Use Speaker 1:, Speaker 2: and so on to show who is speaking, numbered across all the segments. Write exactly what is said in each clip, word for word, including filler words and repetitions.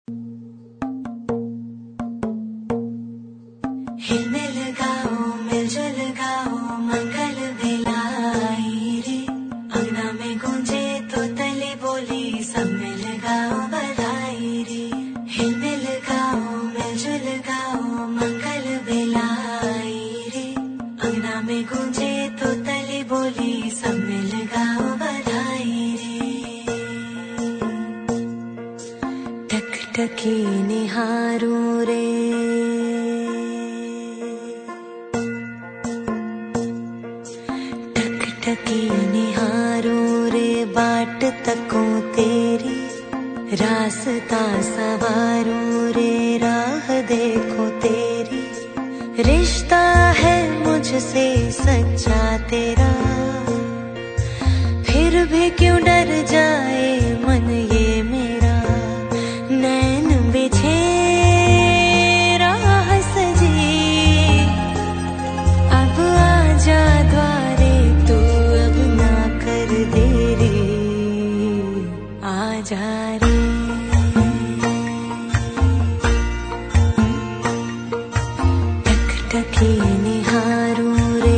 Speaker 1: हिलमिल गाओ मिलजुल गाओ मंगल बेलाई रे, अंगना में गूंजे तो तले बोली सब मिल गाओ बधाई रे। हिलमिल गाओ मिलजुल गाओ मंगल बेलाई रे, अंगना में गूंजे तो तले बोली सब मिल गाओ बधाई रे। टकटकी निहारूं रे, टकी निहारूं रे बाट तकों तेरी, रास्ता सवारूं रे राह देखो तेरी। रिश्ता है मुझसे सच्चा तेरा, फिर भी क्यों डर जाए मन ये मेरा। नैन बिछे राह सजी, अब आजा द्वारे देरी, आजा रे। टकटकी निहारूं रे,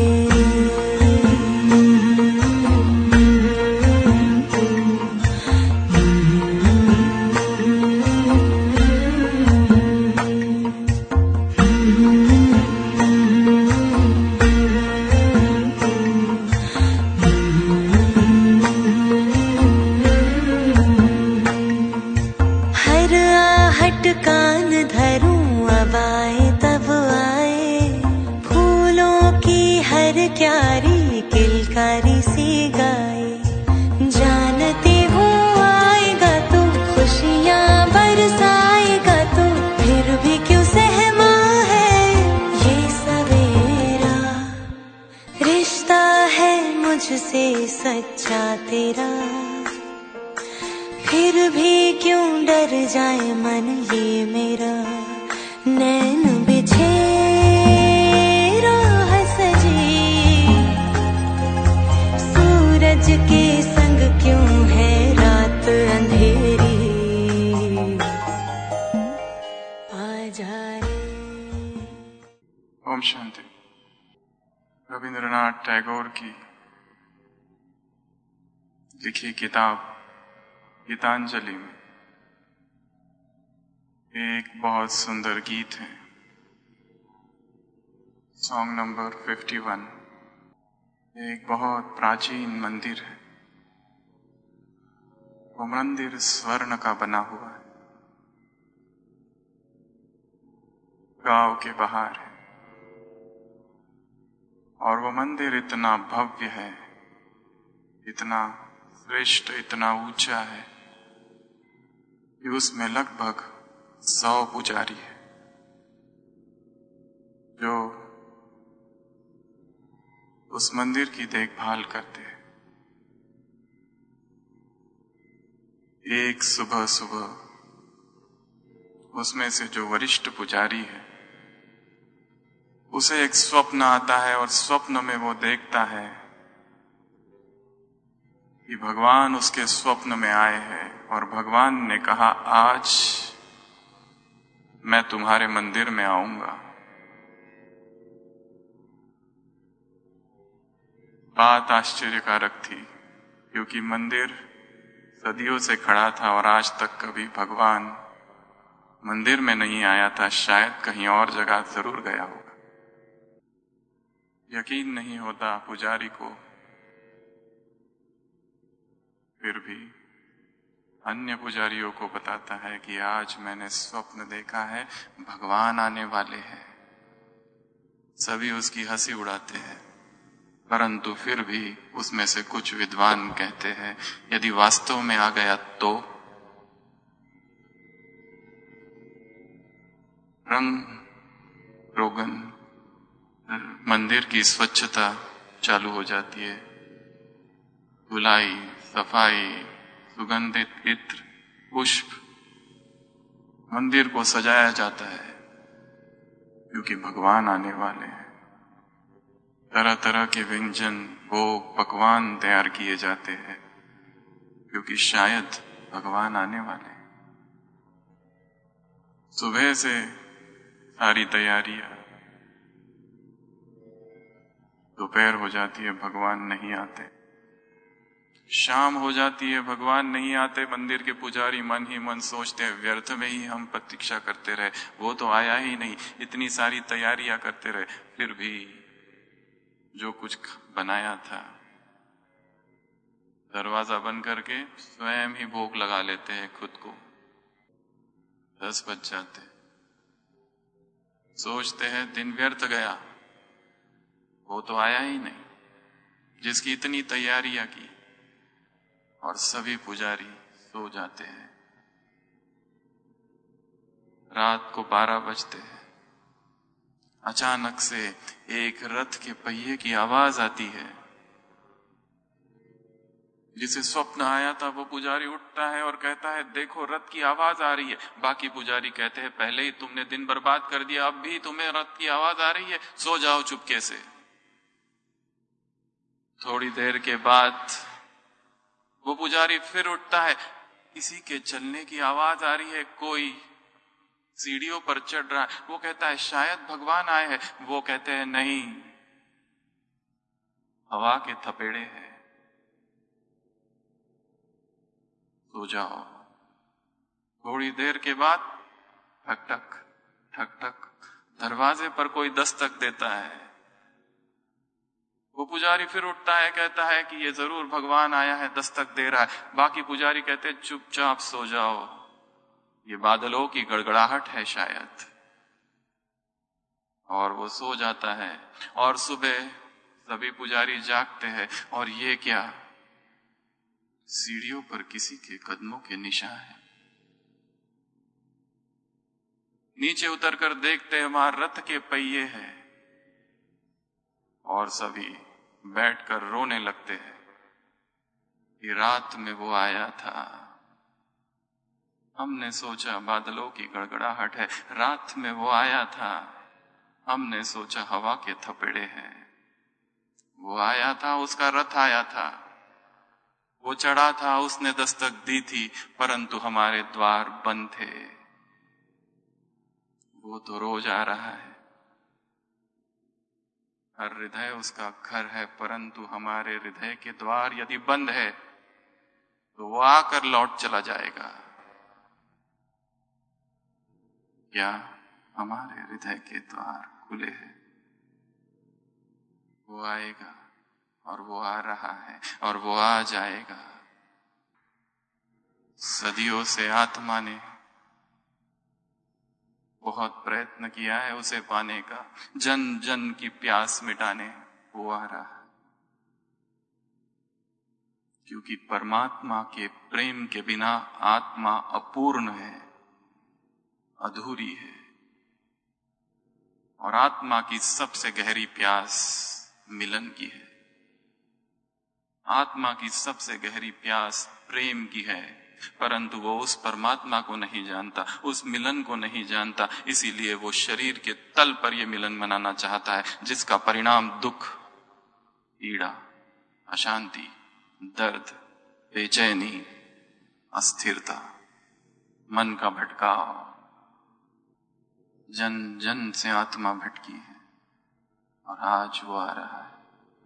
Speaker 1: कान धरूं अब आए तब आए, फूलों की हर क्यारी किलकारी सी गाए। जानती हूँ आएगा तू खुशियाँ बरसाएगा तू, फिर भी क्यों सहमा है ये सवेरा। रिश्ता है मुझसे सच्चा तेरा, फिर भी क्यों डर जाए मन ये मेरा। नैन बिछे राह सजी, सूरज के संग क्यों है रात अंधेरी, आजा रे।
Speaker 2: ओम शांति। रविंद्रनाथ टैगोर की लिखी किताब गीतांजलि में एक बहुत सुंदर गीत है, सॉन्ग नंबर इक्यावन। एक बहुत प्राचीन मंदिर है, वो मंदिर स्वर्ण का बना हुआ है, गांव के बाहर है। और वो मंदिर इतना भव्य है, इतना श्रेष्ठ, इतना ऊंचा है कि उसमें लगभग सौ पुजारी है जो उस मंदिर की देखभाल करते हैं। एक सुबह सुबह उसमें से जो वरिष्ठ पुजारी है, उसे एक स्वप्न आता है और स्वप्न में वो देखता है कि भगवान उसके स्वप्न में आए हैं और भगवान ने कहा आज मैं तुम्हारे मंदिर में आऊंगा। बात आश्चर्यकारक थी क्योंकि मंदिर सदियों से खड़ा था और आज तक कभी भगवान मंदिर में नहीं आया था, शायद कहीं और जगह जरूर गया होगा। यकीन नहीं होता पुजारी को, फिर भी अन्य पुजारियों को बताता है कि आज मैंने स्वप्न देखा है, भगवान आने वाले हैं। सभी उसकी हंसी उड़ाते हैं, परंतु फिर भी उसमें से कुछ विद्वान कहते हैं यदि वास्तव में आ गया तो रंग रोगन मंदिर की स्वच्छता चालू हो जाती है, धुलाई, सफाई, सुगंधित इत्र, पुष्प, मंदिर को सजाया जाता है क्योंकि भगवान आने वाले हैं। तरह तरह के व्यंजन, भोग, पकवान तैयार किए जाते हैं क्योंकि शायद भगवान आने वाले हैं। सुबह से सारी तैयारियां, दोपहर हो जाती है, भगवान नहीं आते। शाम हो जाती है, भगवान नहीं आते। मंदिर के पुजारी मन ही मन सोचते हैं व्यर्थ में ही हम प्रतीक्षा करते रहे, वो तो आया ही नहीं। इतनी सारी तैयारियां करते रहे, फिर भी जो कुछ बनाया था दरवाजा बंद करके स्वयं ही भोग लगा लेते हैं खुद को। दस बज जाते, सोचते हैं दिन व्यर्थ गया, वो तो आया ही नहीं जिसकी इतनी तैयारियां की। और सभी पुजारी सो जाते हैं। रात को बारह बजते हैं, अचानक से एक रथ के पहिए की आवाज आती है। जिसे स्वप्न आया था वो पुजारी उठता है और कहता है देखो रथ की आवाज आ रही है। बाकी पुजारी कहते हैं पहले ही तुमने दिन बर्बाद कर दिया, अब भी तुम्हें रथ की आवाज आ रही है, सो जाओ चुपके से। थोड़ी देर के बाद वो पुजारी फिर उठता है, किसी के चलने की आवाज आ रही है, कोई सीढ़ियों पर चढ़ रहा है। वो कहता है शायद भगवान आए हैं। वो कहते हैं नहीं, हवा के थपेड़े हैं, सो जाओ। थोड़ी देर के बाद ठक ठक ठक ठक दरवाजे पर कोई दस्तक देता है। वो पुजारी फिर उठता है, कहता है कि ये जरूर भगवान आया है, दस्तक दे रहा है। बाकी पुजारी कहते हैं चुपचाप सो जाओ, ये बादलों की गड़गड़ाहट है शायद। और वो सो जाता है। और सुबह सभी पुजारी जागते हैं और ये क्या, सीढ़ियों पर किसी के कदमों के निशान हैं। नीचे उतरकर देखते हैं वहां रथ के पहिए हैं और सभी बैठकर रोने लगते हैं कि रात में वो आया था, हमने सोचा बादलों की गड़गड़ाहट है, रात में वो आया था, हमने सोचा हवा के थपेड़े हैं। वो आया था, उसका रथ आया था, वो चढ़ा था, उसने दस्तक दी थी, परंतु हमारे द्वार बंद थे। वो तो रोज आ रहा है, हर हृदय उसका घर है, परंतु हमारे हृदय के द्वार यदि बंद है तो वो आकर लौट चला जाएगा। क्या हमारे हृदय के द्वार खुले हैं? वो आएगा और वो आ रहा है और वो आ जाएगा। सदियों से आत्मा ने बहुत प्रयत्न किया है उसे पाने का, जन जन की प्यास मिटाने वो आ रहा है। क्योंकि परमात्मा के प्रेम के बिना आत्मा अपूर्ण है, अधूरी है। और आत्मा की सबसे गहरी प्यास मिलन की है। आत्मा की सबसे गहरी प्यास प्रेम की है, परंतु वो उस परमात्मा को नहीं जानता, उस मिलन को नहीं जानता। इसीलिए वो शरीर के तल पर यह मिलन मनाना चाहता है, जिसका परिणाम दुख, पीड़ा, अशांति, दर्द, बेचैनी, अस्थिरता, मन का भटकाव। जन जन से आत्मा भटकी है और आज वो आ रहा है।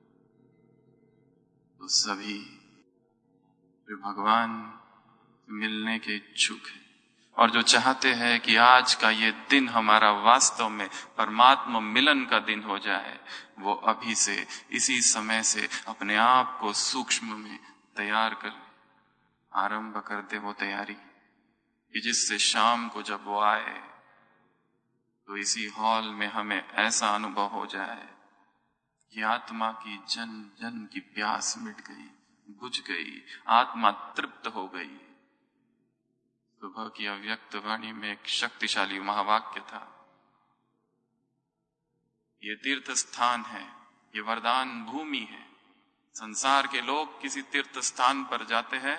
Speaker 2: तो सभी जो भगवान मिलने के इच्छुक है और जो चाहते हैं कि आज का ये दिन हमारा वास्तव में परमात्मा मिलन का दिन हो जाए, वो अभी से इसी समय से अपने आप को सूक्ष्म में तैयार कर आरंभ कर दे वो तैयारी, कि जिससे शाम को जब वो आए तो इसी हॉल में हमें ऐसा अनुभव हो जाए कि आत्मा की जन जन की प्यास मिट गई, बुझ गई, आत्मा तृप्त हो गई। सुबह की अव्यक्त वाणी में एक शक्तिशाली महावाक्य था, ये तीर्थ स्थान है, ये वरदान भूमि है। संसार के लोग किसी तीर्थ स्थान पर जाते हैं,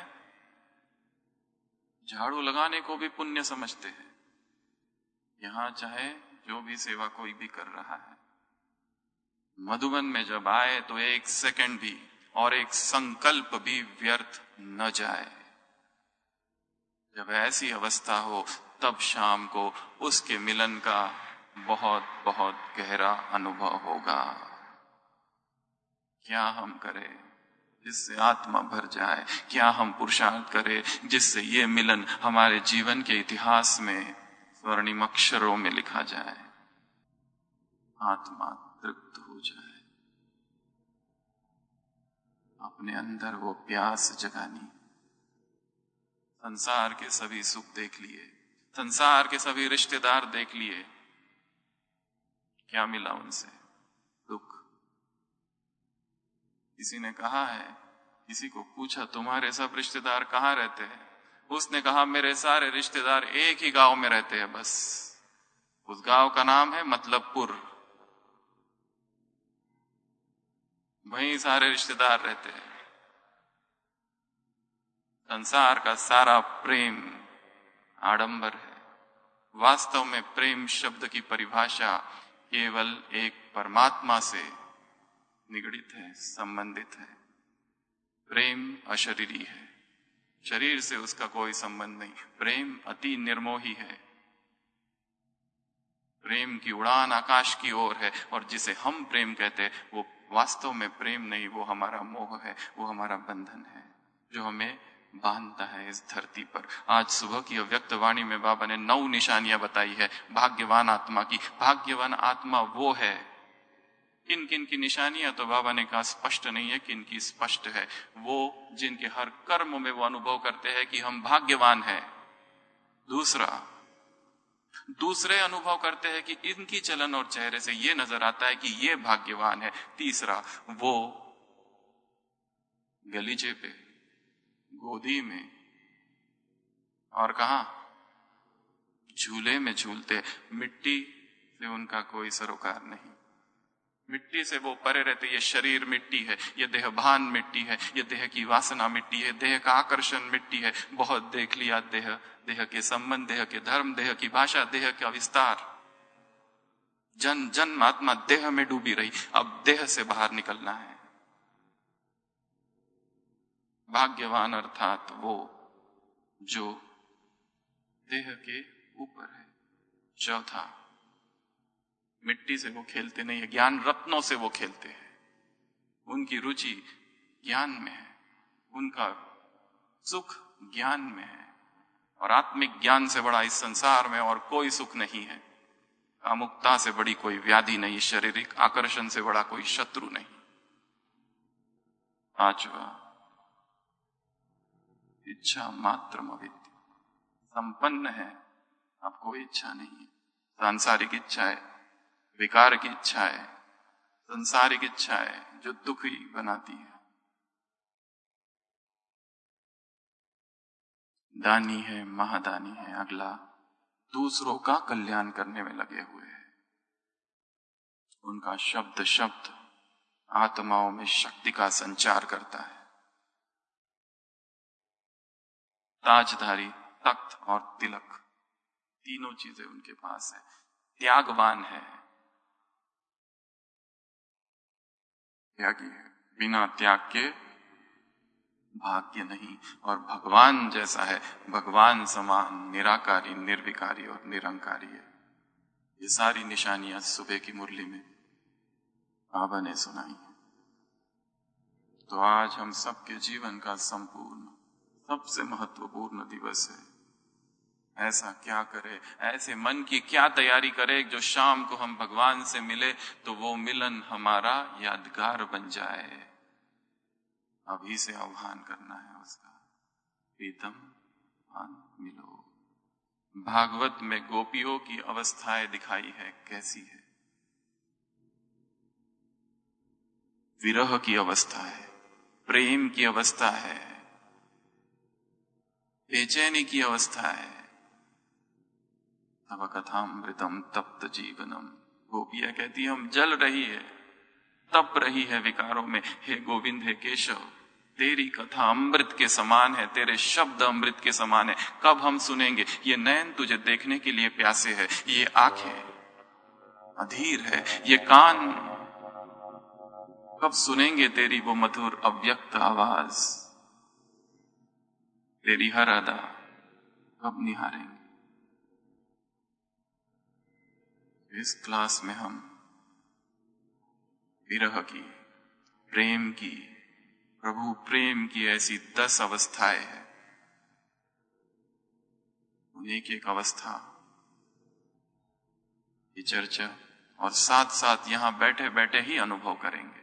Speaker 2: झाड़ू लगाने को भी पुण्य समझते हैं। यहां चाहे जो भी सेवा कोई भी कर रहा है, मधुबन में जब आए तो एक सेकंड भी और एक संकल्प भी व्यर्थ न जाए। जब ऐसी अवस्था हो तब शाम को उसके मिलन का बहुत बहुत गहरा अनुभव होगा। क्या हम करें जिससे आत्मा भर जाए? क्या हम पुरुषार्थ करें जिससे ये मिलन हमारे जीवन के इतिहास में स्वर्णिम अक्षरों में लिखा जाए, आत्मा तृप्त हो जाए। अपने अंदर वो प्यास जगानी। संसार के सभी सुख देख लिए, संसार के सभी रिश्तेदार देख लिए, क्या मिला उनसे? दुख। किसी ने कहा है, किसी को पूछा तुम्हारे सब रिश्तेदार कहाँ रहते हैं? उसने कहा मेरे सारे रिश्तेदार एक ही गांव में रहते हैं बस। उस गांव का नाम है मतलबपुर। वहीं सारे रिश्तेदार रहते हैं। संसार का सारा प्रेम आडंबर है। वास्तव में प्रेम शब्द की परिभाषा केवल एक परमात्मा से निगड़ित है, संबंधित है। प्रेम अशरीरी है, शरीर से उसका कोई संबंध नहीं। प्रेम अति निर्मोही है। प्रेम की उड़ान आकाश की ओर है, और जिसे हम प्रेम कहते हैं वो वास्तव में प्रेम नहीं, वो हमारा मोह है, वो हमारा बंधन है जो हमें बांधता है इस धरती पर। आज सुबह की अव्यक्त वाणी में बाबा ने नौ निशानियां बताई है भाग्यवान आत्मा की। भाग्यवान आत्मा वो है। किन किन की निशानियां तो बाबा ने कहा स्पष्ट नहीं है, किन की स्पष्ट है। वो जिनके हर कर्म में वो अनुभव करते हैं कि हम भाग्यवान हैं। दूसरा, दूसरे अनुभव करते हैं कि इनकी चलन और चेहरे से ये नजर आता है कि ये भाग्यवान है। तीसरा, वो गलीचे पे, गोदी में और कहा झूले में झूलते, मिट्टी से उनका कोई सरोकार नहीं। मिट्टी से वो परे रहते। ये शरीर मिट्टी है, ये देह भान मिट्टी है, ये देह की वासना मिट्टी है, देह का आकर्षण मिट्टी है। बहुत देख लिया देह, देह के संबंध, देह के धर्म, देह की भाषा, देह का विस्तार। जन जन्म आत्मा देह में डूबी रही, अब देह से बाहर निकलना है। भाग्यवान अर्थात वो जो देह के ऊपर है। चौथा, मिट्टी से वो खेलते नहीं है, ज्ञान रत्नों से वो खेलते हैं। उनकी रुचि ज्ञान में है, उनका सुख ज्ञान में है, और आत्मिक ज्ञान से बड़ा इस संसार में और कोई सुख नहीं है। कामुकता से बड़ी कोई व्याधि नहीं, शारीरिक आकर्षण से बड़ा कोई शत्रु नहीं। पांचवा, इच्छा मात्र अविद्या, संपन्न है, अब कोई इच्छा नहीं है। सांसारिक इच्छा है, विकार की इच्छा है, संसारिक इच्छा है जो दुखी बनाती है। दानी है, महादानी है। अगला, दूसरों का कल्याण करने में लगे हुए हैं। उनका शब्द शब्द आत्माओं में शक्ति का संचार करता है। ताजधारी, तख्त और तिलक, तीनों चीजें उनके पास है। त्यागवान है, त्यागी है। बिना त्याग के भाग्य नहीं। और भगवान जैसा है, भगवान समान निराकारी, निर्विकारी और निरंकारी है। ये सारी निशानियां सुबह की मुरली में बाबा ने सुनाई है। तो आज हम सबके जीवन का संपूर्ण सबसे महत्वपूर्ण दिवस है। ऐसा क्या करे, ऐसे मन की क्या तैयारी करे जो शाम को हम भगवान से मिले तो वो मिलन हमारा यादगार बन जाए। अभी से आह्वान करना है उसका, प्रीतम मान मिलो। भागवत में गोपियों की अवस्थाएं दिखाई है, कैसी है? विरह की अवस्था है, प्रेम की अवस्था है, बेचैनी की अवस्था है। तव कथामृतम तप्त जीवनम, गोपियां कहती है हम जल रही है, तप रही है विकारों में। हे गोविंद, हे केशव, तेरी कथा अमृत के समान है, तेरे शब्द अमृत के समान है। कब हम सुनेंगे? ये नयन तुझे देखने के लिए प्यासे है, ये आंखें अधीर है, ये कान कब सुनेंगे तेरी वो मधुर अव्यक्त आवाज? तेरी हर अदा कब निहारेंगे? इस क्लास में हम विरह की, प्रेम की, प्रभु प्रेम की ऐसी दस अवस्थाएं हैं। उन्हीं की एक अवस्था की चर्चा और साथ साथ यहां बैठे बैठे ही अनुभव करेंगे।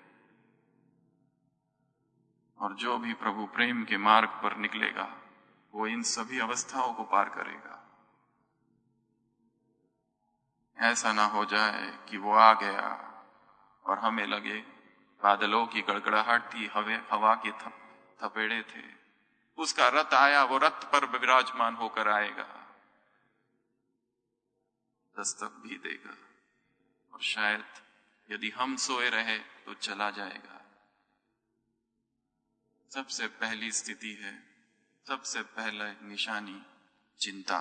Speaker 2: और जो भी प्रभु प्रेम के मार्ग पर निकलेगा वो इन सभी अवस्थाओं को पार करेगा। ऐसा ना हो जाए कि वो आ गया और हमें लगे बादलों की गड़गड़ाहट थी, हवे हवा के थप, थपेड़े थे, उसका रथ आया, वो रथ पर विराजमान होकर आएगा, दस्तक भी देगा और शायद यदि हम सोए रहे तो चला जाएगा। सबसे पहली स्थिति है, सबसे पहला निशानी चिंता।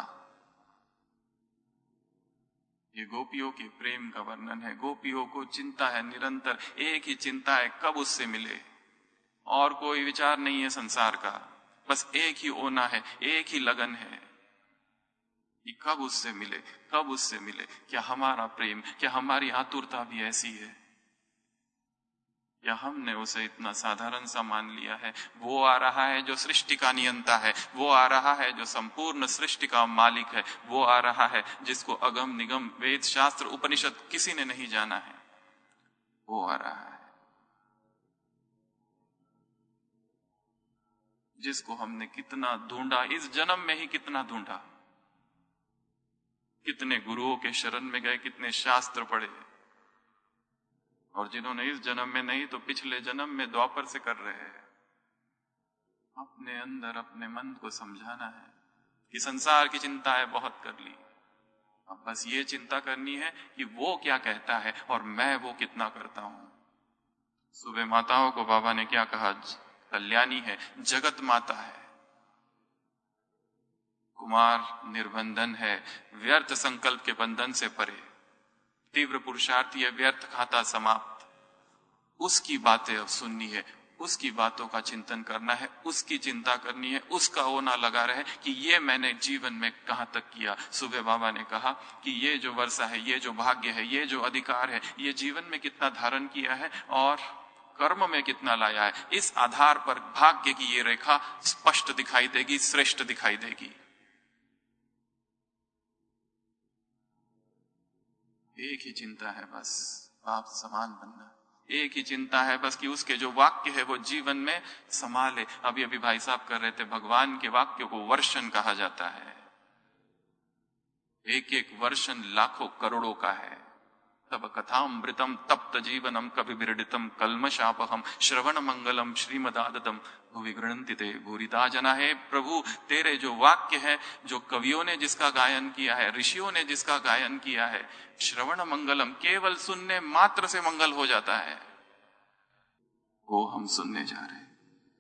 Speaker 2: ये गोपियों के प्रेम का वर्णन है। गोपियों को चिंता है निरंतर, एक ही चिंता है कब उससे मिले, और कोई विचार नहीं है संसार का, बस एक ही ओना है, एक ही लगन है कि कब उससे मिले, कब उससे मिले। क्या हमारा प्रेम, क्या हमारी आतुरता भी ऐसी है? या हमने उसे इतना साधारण सा मान लिया है? वो आ रहा है जो सृष्टि का नियंता है, वो आ रहा है जो संपूर्ण सृष्टि का मालिक है, वो आ रहा है जिसको अगम निगम वेद शास्त्र उपनिषद किसी ने नहीं जाना है, वो आ रहा है जिसको हमने कितना ढूंढा, इस जन्म में ही कितना ढूंढा, कितने गुरुओं के शरण में गए, कितने शास्त्र पढ़े, और जिन्होंने इस जन्म में नहीं तो पिछले जन्म में द्वापर से कर रहे हैं। अपने अंदर अपने मन को समझाना है कि संसार की चिंताएं बहुत कर ली, अब बस ये चिंता करनी है कि वो क्या कहता है और मैं वो कितना करता हूं। सुबह माताओं को बाबा ने क्या कहा? कल्याणी है, जगत माता है। कुमार निर्बंधन है, व्यर्थ संकल्प के बंधन से परे, तीव्र पुरुषार्थी है, व्यर्थ खाता समाप्त। उसकी बातें अब सुननी है, उसकी बातों का चिंतन करना है, उसकी चिंता करनी है, उसका होना लगा रहे कि ये मैंने जीवन में कहां तक किया। सुबह बाबा ने कहा कि ये जो वर्षा है, ये जो भाग्य है, ये जो अधिकार है, ये जीवन में कितना धारण किया है और कर्म में कितना लाया है। इस आधार पर भाग्य की ये रेखा स्पष्ट दिखाई देगी, श्रेष्ठ दिखाई देगी। एक ही चिंता है बस, बाप समान बनना। एक ही चिंता है बस कि उसके जो वाक्य है वो जीवन में संभाले। अभी अभी भाई साहब कर रहे थे, भगवान के वाक्यों को वर्षन कहा जाता है। एक एक वर्षन लाखों करोड़ों का है। तब कथामृतम तप्त जीवनम कवि विरडितम कल्मशापहम श्रवण मंगलम श्रीमदादतम भुवि गृणन्ति ते भूरिता जना। है प्रभु, तेरे जो वाक्य है, जो कवियों ने जिसका गायन किया है, ऋषियों ने जिसका गायन किया है, श्रवण मंगलम, केवल सुनने मात्र से मंगल हो जाता है, वो हम सुनने जा रहे हैं।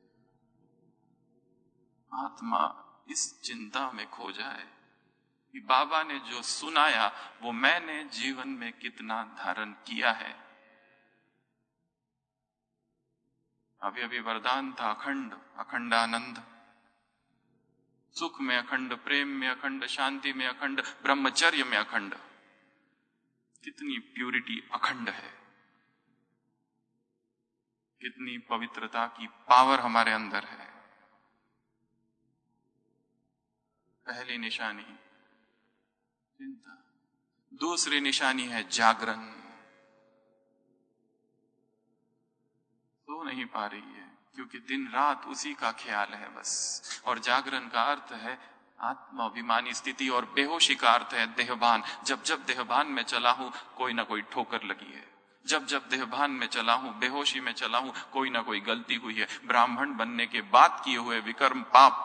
Speaker 2: आत्मा इस चिंता में खो जाए कि बाबा ने जो सुनाया वो मैंने जीवन में कितना धारण किया है। अभी अभी वरदान था अखंड, अखंडानंद, सुख में अखंड, प्रेम में अखंड, शांति में अखंड, ब्रह्मचर्य में अखंड। कितनी प्यूरिटी अखंड है, कितनी पवित्रता की पावर हमारे अंदर है। पहली निशानी चिंता, दूसरी निशानी है जागरण। सो नहीं पा रही है क्योंकि दिन रात उसी का ख्याल है बस। और जागरण का अर्थ है आत्माभिमानी स्थिति, और बेहोशी का अर्थ है देहभान। जब जब देहभान में चला हूं कोई ना कोई ठोकर लगी है, जब जब देहभान में चला हूं, बेहोशी में चला हूं, कोई ना कोई गलती हुई है। ब्राह्मण बनने के बाद किए हुए विकर्म पाप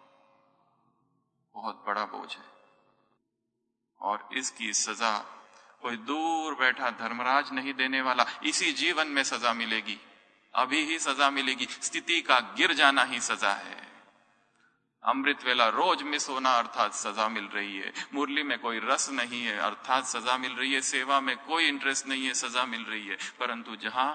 Speaker 2: बहुत बड़ा बोझ है, और इसकी सजा कोई दूर बैठा धर्मराज नहीं देने वाला। इसी जीवन में सजा मिलेगी, अभी ही सजा मिलेगी। स्थिति का गिर जाना ही सजा है। अमृत वेला रोज मिस होना अर्थात सजा मिल रही है। मुरली में कोई रस नहीं है अर्थात सजा मिल रही है। सेवा में कोई इंटरेस्ट नहीं है, सजा मिल रही है। परंतु जहां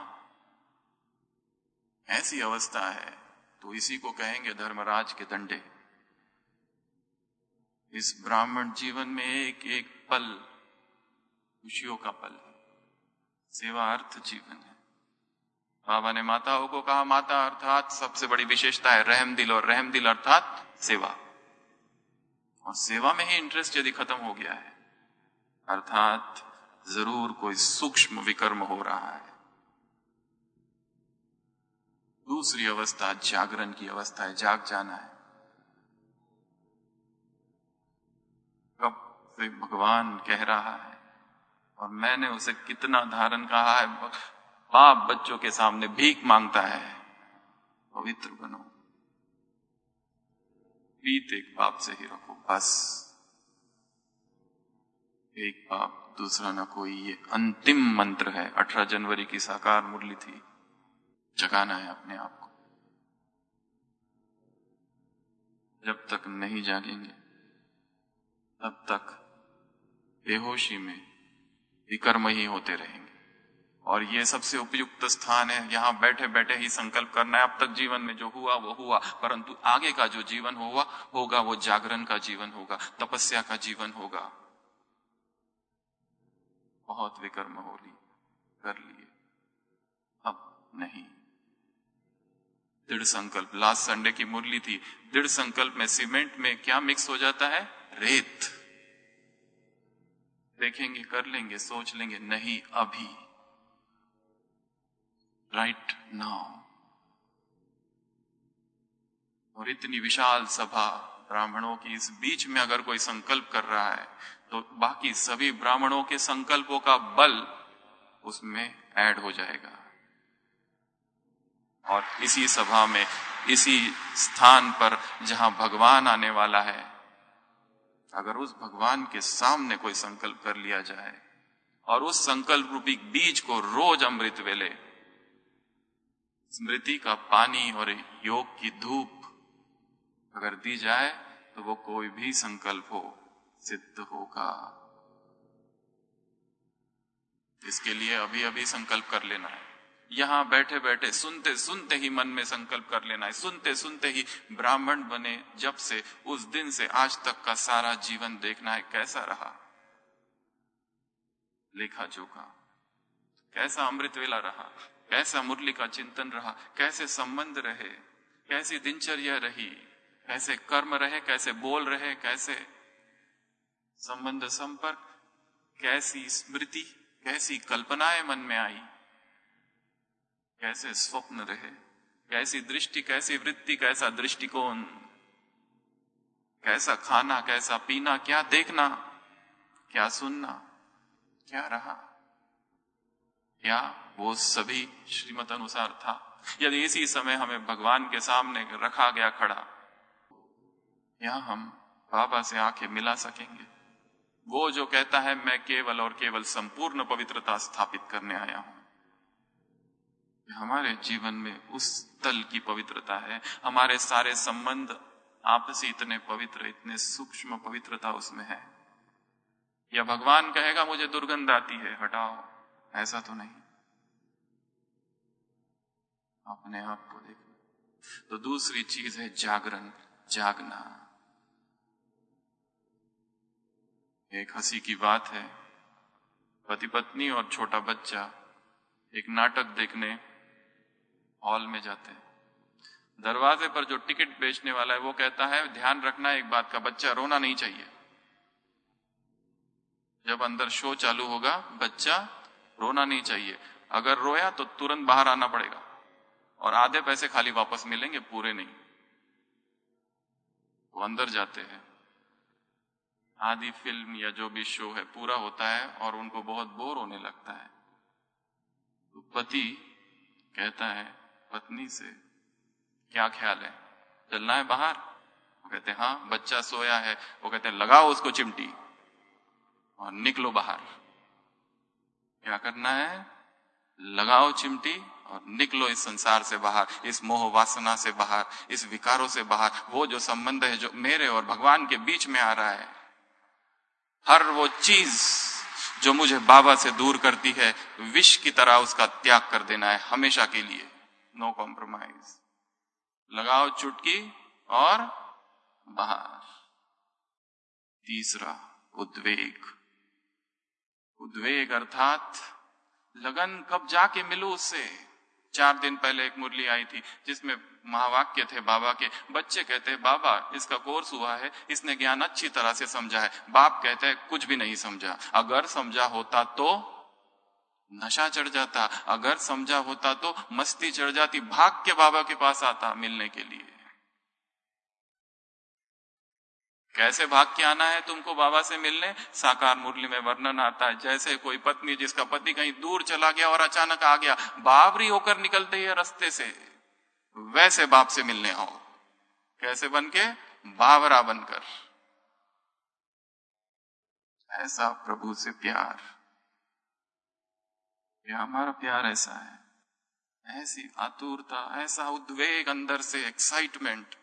Speaker 2: ऐसी अवस्था है तो इसी को कहेंगे धर्मराज के दंडे। इस ब्राह्मण जीवन में एक एक पल खुशियों का पल है। सेवा अर्थ जीवन है। बाबा ने माताओं को कहा, माता अर्थात सबसे बड़ी विशेषता है रहम दिल, और रहम दिल अर्थात सेवा। और सेवा में ही इंटरेस्ट यदि खत्म हो गया है, अर्थात जरूर कोई सूक्ष्म विकर्म हो रहा है। दूसरी अवस्था जागरण की अवस्था है, जाग जाना है। कब से भगवान कह रहा है और मैंने उसे कितना धारण कहा है, बाप बच्चों के सामने भीख मांगता है, पवित्र बनो, प्रीत एक बाप से ही रखो, बस एक बाप दूसरा न कोई। ये अंतिम मंत्र है। अठारह जनवरी की साकार मुरली थी। जगाना है अपने आप को। जब तक नहीं जागेंगे तब तक बेहोशी में विकर्म ही होते रहेंगे। और ये सबसे उपयुक्त स्थान है, यहां बैठे बैठे ही संकल्प करना है। अब तक जीवन में जो हुआ वो हुआ, परंतु आगे का जो जीवन हुआ होगा वो जागरण का जीवन होगा, तपस्या का जीवन होगा। बहुत विकर्म हो ली कर लिए, अब नहीं। दृढ़ संकल्प। लास्ट संडे की मुरली थी। दृढ़ संकल्प में सीमेंट में क्या मिक्स हो जाता है? रेत। देखेंगे, कर लेंगे, सोच लेंगे, नहीं, अभी, राइट नाउ। और इतनी विशाल सभा ब्राह्मणों की, इस बीच में अगर कोई संकल्प कर रहा है तो बाकी सभी ब्राह्मणों के संकल्पों का बल उसमें ऐड हो जाएगा। और इसी सभा में, इसी स्थान पर जहां भगवान आने वाला है, अगर उस भगवान के सामने कोई संकल्प कर लिया जाए और उस संकल्प रूपी बीज को रोज अमृत वेले, स्मृति का पानी और योग की धूप अगर दी जाए तो वो कोई भी संकल्प हो सिद्ध होगा। इसके लिए अभी अभी संकल्प कर लेना है। यहां बैठे बैठे सुनते सुनते ही मन में संकल्प कर लेना है। सुनते सुनते ही ब्राह्मण बने जब से, उस दिन से आज तक का सारा जीवन देखना है कैसा रहा, लेखा जोखा, कैसा अमृत वेला रहा, कैसा मुरली का चिंतन रहा, कैसे संबंध रहे, कैसी दिनचर्या रही, कैसे कर्म रहे, कैसे बोल रहे, कैसे संबंध संपर्क, कैसी स्मृति, कैसी कल्पनाएं मन में आई, कैसे स्वप्न रहे, कैसी दृष्टि, कैसी वृत्ति, कैसा दृष्टिकोण, कैसा खाना, कैसा पीना, क्या देखना, क्या सुनना, क्या रहा, क्या वो सभी श्रीमत अनुसार था। यदि इसी समय हमें भगवान के सामने रखा गया खड़ा, यहां हम बाबा से आंखें मिला सकेंगे। वो जो कहता है मैं केवल और केवल संपूर्ण पवित्रता स्थापित करने आया हूं, हमारे जीवन में उस तल की पवित्रता है। हमारे सारे संबंध आपसी इतने पवित्र, इतने सूक्ष्म पवित्रता उसमें है। या भगवान कहेगा मुझे दुर्गंध आती है, हटाओ, ऐसा तो नहीं। अपने आप को देखना। तो दूसरी चीज है जागरण, जागना। एक हंसी की बात है, पति पत्नी और छोटा बच्चा एक नाटक देखने हॉल में जाते हैं। दरवाजे पर जो टिकट बेचने वाला है वो कहता है ध्यान रखना एक बात का, बच्चा रोना नहीं चाहिए। जब अंदर शो चालू होगा बच्चा रोना नहीं चाहिए, अगर रोया तो तुरंत बाहर आना पड़ेगा और आधे पैसे खाली वापस मिलेंगे, पूरे नहीं। वो अंदर जाते हैं, आधी फिल्म या जो भी शो है पूरा होता है और उनको बहुत बोर होने लगता है। तो पति कहता है पत्नी से, क्या ख्याल है, चलना है बाहर? वो कहते हैं हाँ। बच्चा सोया है, वो कहते हैं लगाओ उसको चिमटी और निकलो बाहर। क्या करना है? लगाओ चिमटी और निकलो इस संसार से बाहर, इस मोह वासना से बाहर, इस विकारों से बाहर। वो जो संबंध है जो मेरे और भगवान के बीच में आ रहा है, हर वो चीज जो मुझे बाबा से दूर करती है, विष की तरह उसका त्याग कर देना है हमेशा के लिए। No compromise. लगाओ चुटकी और बाहर। तीसरा, उद्वेग। उद्वेग अर्थात लगन, कब जाके मिलूं उससे। चार दिन पहले एक मुरली आई थी जिसमें महावाक्य थे बाबा के। बच्चे कहते हैं बाबा इसका कोर्स हुआ है, इसने ज्ञान अच्छी तरह से समझा है। बाप कहते हैं कुछ भी नहीं समझा। अगर समझा होता तो नशा चढ़ जाता, अगर समझा होता तो मस्ती चढ़ जाती, भाग के बाबा के पास आता मिलने के लिए। कैसे भाग के आना है तुमको बाबा से मिलने? साकार मुरली में वर्णन आता है, जैसे कोई पत्नी जिसका पति कहीं दूर चला गया और अचानक आ गया, बावरी होकर निकलते ही रास्ते से, वैसे बाप से मिलने आओ। कैसे बन के? बावरा बनकर। ऐसा प्रभु से प्यार, ये हमारा प्यार ऐसा है, ऐसी आतुरता, ऐसा उद्वेग अंदर से, एक्साइटमेंट।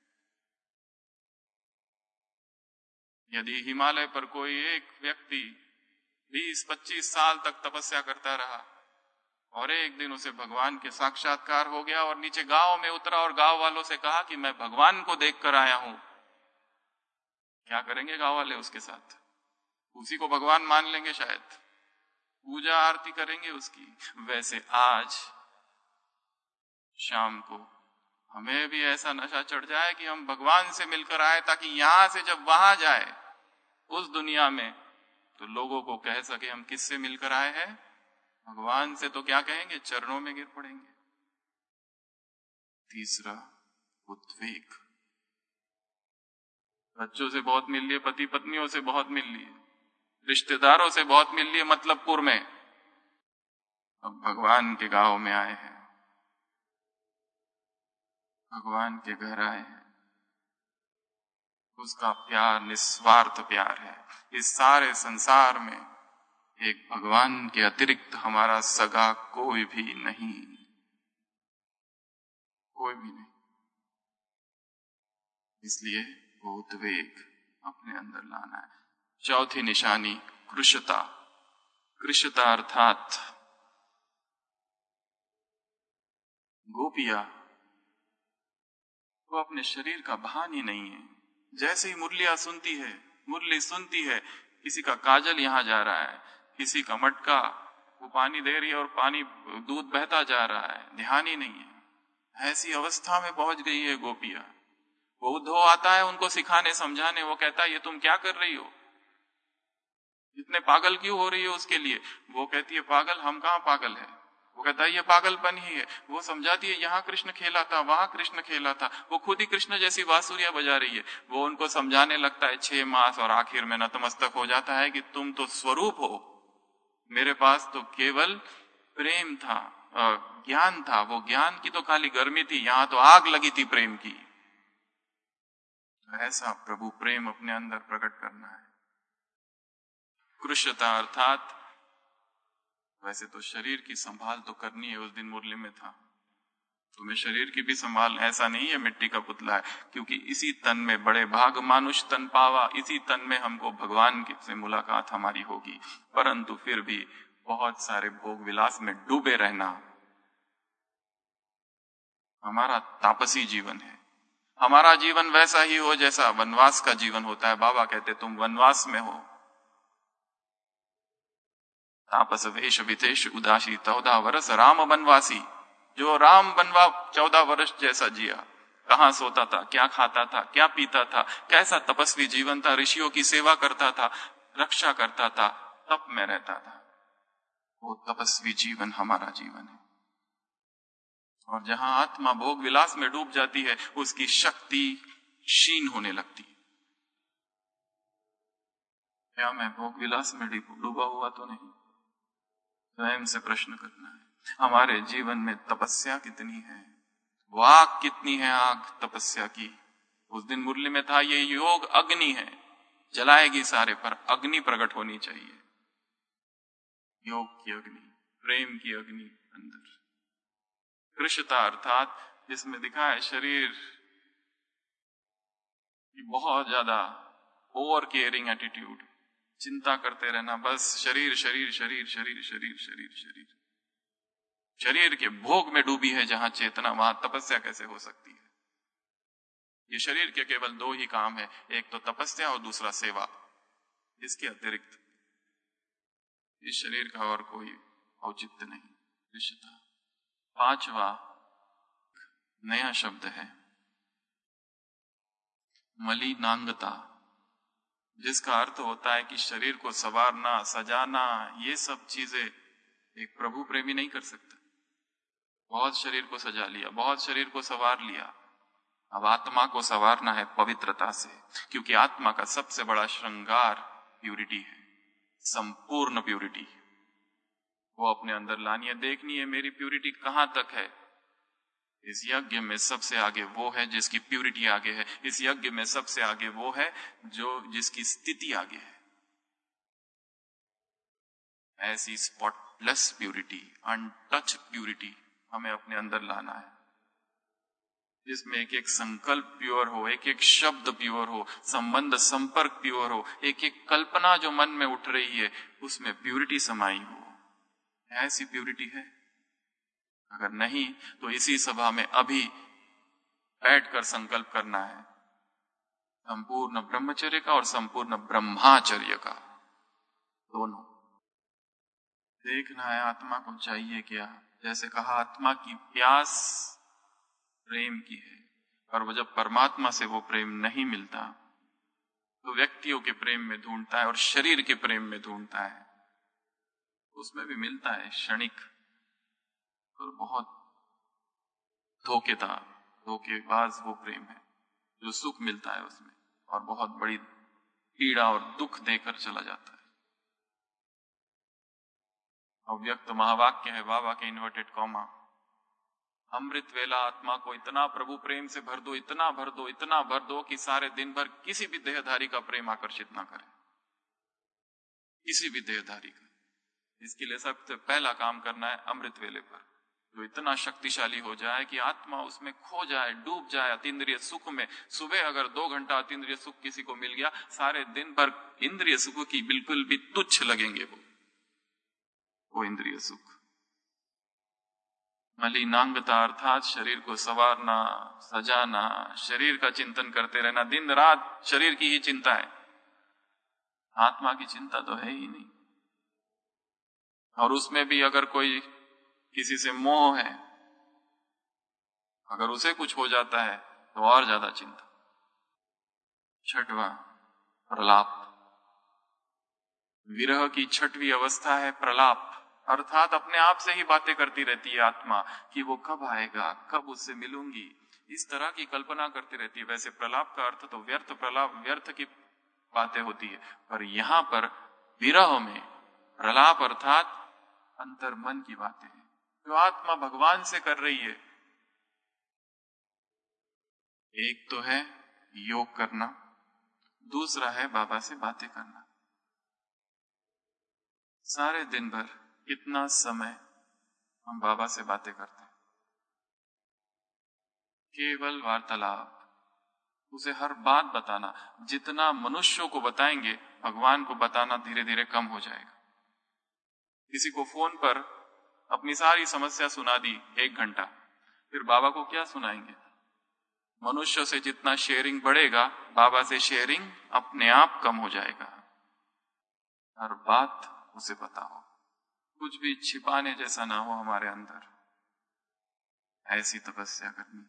Speaker 2: यदि हिमालय पर कोई एक व्यक्ति बीस पच्चीस साल तक तपस्या करता रहा और एक दिन उसे भगवान के साक्षात्कार हो गया और नीचे गांव में उतरा और गांव वालों से कहा कि मैं भगवान को देख कर आया हूं, क्या करेंगे गांव वाले उसके साथ? उसी को भगवान मान लेंगे शायद, पूजा आरती करेंगे उसकी। वैसे आज शाम को हमें भी ऐसा नशा चढ़ जाए कि हम भगवान से मिलकर आए, ताकि यहां से जब वहां जाए उस दुनिया में तो लोगों को कह सके हम किससे मिलकर आए हैं? भगवान से। तो क्या कहेंगे? चरणों में गिर पड़ेंगे। तीसरा, उद्वेग। बच्चों से बहुत मिल लिए, पति पत्नियों से बहुत मिल लिए, रिश्तेदारों से बहुत मिल लिए मतलबपुर में, अब भगवान के गांव में आए हैं, भगवान के घर आए हैं। उसका प्यार निस्वार्थ प्यार है। इस सारे संसार में एक भगवान के अतिरिक्त हमारा सगा कोई भी नहीं, कोई भी नहीं। इसलिए वो उद्वेग अपने अंदर लाना है। चौथी निशानी, कृशता। कृशता अर्थात गोपिया, वो अपने शरीर का भान ही नहीं है। जैसे ही मुरलियां सुनती है, मुरली सुनती है, किसी का काजल यहां जा रहा है, किसी का मटका, वो पानी दे रही है और पानी दूध बहता जा रहा है, ध्यान ही नहीं है। ऐसी अवस्था में पहुंच गई है गोपिया। वो उद्धव आता है उनको सिखाने समझाने, वो कहता है ये तुम क्या कर रही हो, इतने पागल क्यों हो रही हो उसके लिए? वो कहती है पागल, हम कहां पागल है। वो कहता है ये पागलपन ही है। वो समझाती है यहाँ कृष्ण खेला था, वहां कृष्ण खेला था, वो खुद ही कृष्ण जैसी बांसुरियां बजा रही है। वो उनको समझाने लगता है छह मास और आखिर में नतमस्तक हो जाता है कि तुम तो स्वरूप हो, मेरे पास तो केवल प्रेम था, ज्ञान था। वो ज्ञान की तो खाली गर्मी थी, यहां तो आग लगी थी प्रेम की। ऐसा प्रभु प्रेम अपने अंदर प्रकट करना है। कृशता अर्थात वैसे तो शरीर की संभाल तो करनी है, उस दिन मुरली में था, तुम्हें शरीर की भी संभाल, ऐसा नहीं है मिट्टी का पुतला है, क्योंकि इसी तन में बड़े भाग मानुष तन पावा, इसी तन में हमको भगवान से मुलाकात हमारी होगी। परंतु फिर भी बहुत सारे भोग विलास में डूबे रहना हमारा तापसी जीवन है। हमारा जीवन वैसा ही हो जैसा वनवास का जीवन होता है। बाबा कहते तुम वनवास में हो। तापस वेश विदेश उदासी चौदह वर्ष राम वनवासी। जो राम बनवा चौदह वर्ष जैसा जिया, कहां सोता था, क्या खाता था, क्या पीता था, कैसा तपस्वी जीवन था, ऋषियों की सेवा करता था, रक्षा करता था, तप में रहता था। वो तपस्वी जीवन हमारा जीवन है। और जहां आत्मा भोग विलास में डूब जाती है, उसकी शक्ति क्षीण होने लगती है। क्या मैं भोग विलास में डूबा हुआ तो नहीं? स्वयं से प्रश्न करना है। हमारे जीवन में तपस्या कितनी है, वो आग कितनी है, आग तपस्या की। उस दिन मुरली में था, ये योग अग्नि है, जलाएगी सारे, पर अग्नि प्रकट होनी चाहिए। योग की अग्नि, प्रेम की अग्नि अंदर। कृशता अर्थात जिसमें दिखा है शरीर की बहुत ज्यादा ओवर केयरिंग एटीट्यूड, चिंता करते रहना, बस शरीर शरीर शरीर शरीर शरीर शरीर शरीर शरीर के भोग में डूबी है जहां चेतना, वहां तपस्या कैसे हो सकती है? ये शरीर के केवल दो ही काम है, एक तो तपस्या और दूसरा सेवा। इसके अतिरिक्त इस शरीर का और कोई औचित्य नहीं, विषयता। पांचवा नया शब्द है मलिनांगता, जिसका अर्थ होता है कि शरीर को संवारना, सजाना, ये सब चीजें एक प्रभु प्रेमी नहीं कर सकता। बहुत शरीर को सजा लिया, बहुत शरीर को संवार लिया, अब आत्मा को संवारना है पवित्रता से, क्योंकि आत्मा का सबसे बड़ा श्रृंगार प्यूरिटी है, संपूर्ण प्यूरिटी। वो अपने अंदर लानी है, देखनी है मेरी प्यूरिटी कहां तक है। इस यज्ञ में सबसे आगे वो है जिसकी प्यूरिटी आगे है। इस यज्ञ में सबसे आगे वो है जो जिसकी स्थिति आगे है। ऐसी स्पॉटलेस प्यूरिटी, अनटच प्यूरिटी हमें अपने अंदर लाना है, जिसमें एक एक संकल्प प्योर हो, एक एक शब्द प्योर हो, संबंध संपर्क प्योर हो, एक एक कल्पना जो मन में उठ रही है उसमें प्यूरिटी समाई हो। ऐसी प्यूरिटी है? अगर नहीं तो इसी सभा में अभी बैठकर संकल्प करना है संपूर्ण ब्रह्मचर्य का और संपूर्ण ब्रह्माचर्य का, दोनों। देखना है आत्मा को चाहिए क्या। जैसे कहा आत्मा की प्यास प्रेम की है, और वो जब परमात्मा से वो प्रेम नहीं मिलता तो व्यक्तियों के प्रेम में ढूंढता है और शरीर के प्रेम में ढूंढता है। उसमें भी मिलता है क्षणिक, और बहुत धोखेदार, धोखेबाज वो प्रेम है जो सुख मिलता है उसमें और बहुत बड़ी पीड़ा और दुख देकर चला जाता है। अव्यक्त महावाक्य है बाबा के इन्वर्टेड कॉमा, अमृत वेला आत्मा को इतना प्रभु प्रेम से भर दो, इतना भर दो, इतना भर दो कि सारे दिन भर किसी भी देहधारी का प्रेम आकर्षित ना करे, किसी भी देहधारी का। इसके लिए सबसे पहला काम करना है अमृत वेले पर, जो इतना शक्तिशाली हो जाए कि आत्मा उसमें खो जाए, डूब जाए अतीन्द्रिय सुख में। सुबह अगर दो घंटा अतीन्द्रिय सुख किसी को मिल गया, सारे दिन भर इंद्रिय सुख की बिल्कुल भी तुच्छ लगेंगे वो वो इंद्रिय सुख। मलिनांगता अर्थात शरीर को संवारना, सजाना, शरीर का चिंतन करते रहना, दिन रात शरीर की ही चिंता है, आत्मा की चिंता तो है ही नहीं। और उसमें भी अगर कोई किसी से मोह है, अगर उसे कुछ हो जाता है तो और ज्यादा चिंता। छठवां प्रलाप, विरह की छठवीं अवस्था है प्रलाप, अर्थात अपने आप से ही बातें करती रहती है आत्मा कि वो कब आएगा, कब उससे मिलूंगी, इस तरह की कल्पना करती रहती है। वैसे प्रलाप का अर्थ तो व्यर्थ प्रलाप, व्यर्थ की बातें होती है, पर यहां पर विरह में प्रलाप अर्थात अंतर मन की बातें हैं जो आत्मा भगवान से कर रही है। एक तो है योग करना, दूसरा है बाबा से बातें करना। सारे दिन भर कितना समय हम बाबा से बातें करते हैं, केवल वार्तालाप, उसे हर बात बताना। जितना मनुष्यों को बताएंगे भगवान को बताना धीरे धीरे कम हो जाएगा। किसी को फोन पर अपनी सारी समस्या सुना दी एक घंटा, फिर बाबा को क्या सुनाएंगे। मनुष्य से जितना शेयरिंग बढ़ेगा, बाबा से शेयरिंग अपने आप कम हो जाएगा। हर बात उसे पता हो, कुछ भी छिपाने जैसा ना हो हमारे अंदर। ऐसी तपस्या करनी।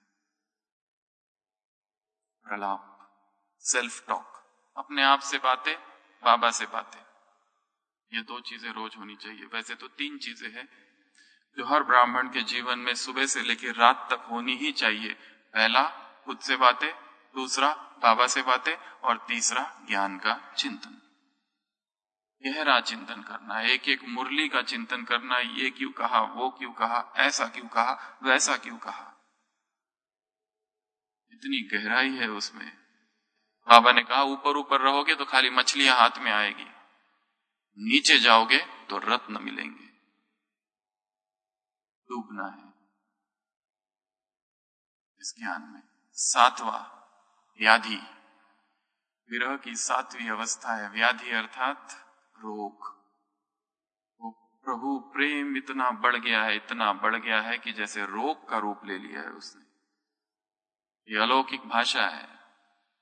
Speaker 2: प्रलाप, सेल्फ टॉक, अपने आप से बातें, बाबा से बातें, ये दो चीजें रोज होनी चाहिए। वैसे तो तीन चीजें हैं जो हर ब्राह्मण के जीवन में सुबह से लेकर रात तक होनी ही चाहिए। पहला खुद से बातें, दूसरा बाबा से बातें, और तीसरा ज्ञान का चिंतन, गहरा चिंतन करना, एक एक मुरली का चिंतन करना। ये क्यों कहा, वो क्यों कहा, ऐसा क्यों कहा, वैसा क्यों कहा, इतनी गहराई है उसमें। बाबा ने कहा ऊपर ऊपर रहोगे तो खाली मछलियां हाथ में आएगी, नीचे जाओगे तो रत्न मिलेंगे। डूबना है इस ज्ञान में। सातवां व्याधि, विरह की सातवीं अवस्था है व्याधि अर्थात रोग। वो प्रभु प्रेम इतना बढ़ गया है, इतना बढ़ गया है कि जैसे रोग का रूप ले लिया है उसने। ये अलौकिक भाषा है,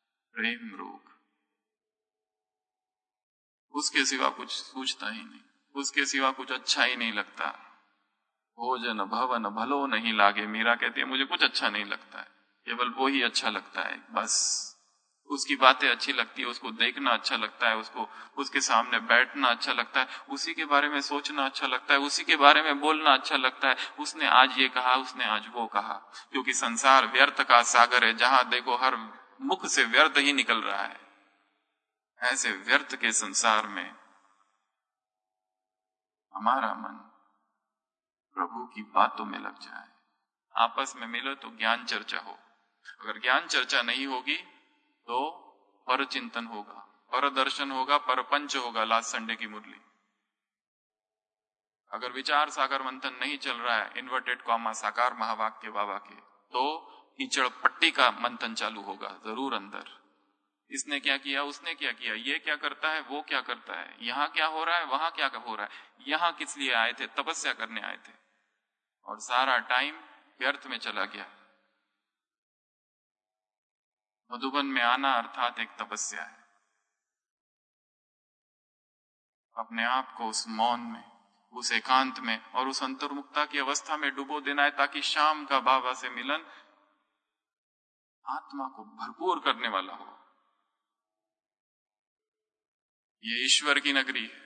Speaker 2: प्रेम रोग। उसके सिवा कुछ सूझता ही नहीं, उसके सिवा कुछ अच्छा ही नहीं लगता। भोजन भवन भलो नहीं लागे, मीरा कहती है मुझे कुछ अच्छा नहीं लगता है, केवल वो ही अच्छा लगता है, बस उसकी बातें अच्छी लगती है, उसको देखना अच्छा लगता है, उसको उसके सामने बैठना अच्छा लगता है, उसी के बारे में सोचना अच्छा लगता है, उसी के बारे में बोलना अच्छा लगता है। उसने आज ये कहा, उसने आज वो कहा, क्योंकि संसार व्यर्थ का सागर है, जहां देखो हर मुख से व्यर्थ ही निकल रहा है। ऐसे व्यर्थ के संसार में हमारा मन प्रभु की बातों में लग जाए, आपस में मिलो तो ज्ञान चर्चा हो। अगर ज्ञान चर्चा नहीं होगी तो पर चिंतन होगा, पर दर्शन होगा, पर पंच होगा, लास्ट संडे की मुरली। अगर विचार सागर मंथन नहीं चल रहा है, इन्वर्टेड कॉमा साकार महावाक्य बाबा के, तो कीचड़ पट्टी का मंथन चालू होगा जरूर अंदर। इसने क्या किया, उसने क्या किया, ये क्या करता है, वो क्या करता है, यहाँ क्या हो रहा है, वहां क्या हो रहा है, यहाँ किस लिए आए थे, तपस्या करने आए थे, और सारा टाइम व्यर्थ में चला गया। मधुबन में आना अर्थात एक तपस्या है। अपने आप को उस मौन में, उस एकांत में और उस अंतर्मुक्ता की अवस्था में डुबो देना है, ताकि शाम का बाबा से मिलन आत्मा को भरपूर करने वाला हो। ये ईश्वर की नगरी है